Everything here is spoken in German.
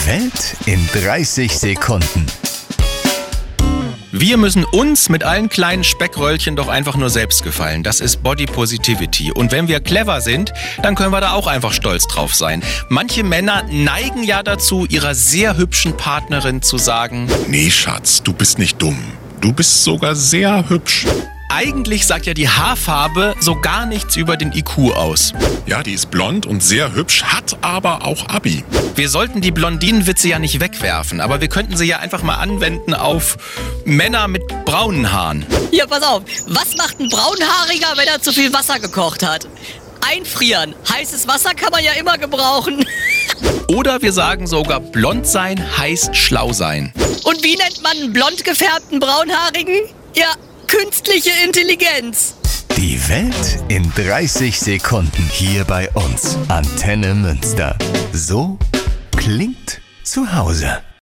Die Welt in 30 Sekunden. Wir müssen uns mit allen kleinen Speckröllchen doch einfach nur selbst gefallen. Das ist Body Positivity. Und wenn wir clever sind, dann können wir da auch einfach stolz drauf sein. Manche Männer neigen ja dazu, ihrer sehr hübschen Partnerin zu sagen: Nee, Schatz, du bist nicht dumm. Du bist sogar sehr hübsch. Eigentlich sagt ja die Haarfarbe so gar nichts über den IQ aus. Ja, die ist blond und sehr hübsch, hat aber auch Abi. Wir sollten die Blondinenwitze ja nicht wegwerfen, aber wir könnten sie ja einfach mal anwenden auf Männer mit braunen Haaren. Ja, pass auf. Was macht ein Braunhaariger, wenn er zu viel Wasser gekocht hat? Einfrieren. Heißes Wasser kann man ja immer gebrauchen. Oder wir sagen sogar, blond sein heißt schlau sein. Und wie nennt man einen blond gefärbten Braunhaarigen? Ja, künstliche Intelligenz. Die Welt in 30 Sekunden hier bei uns. Antenne Münster. So klingt zu Hause.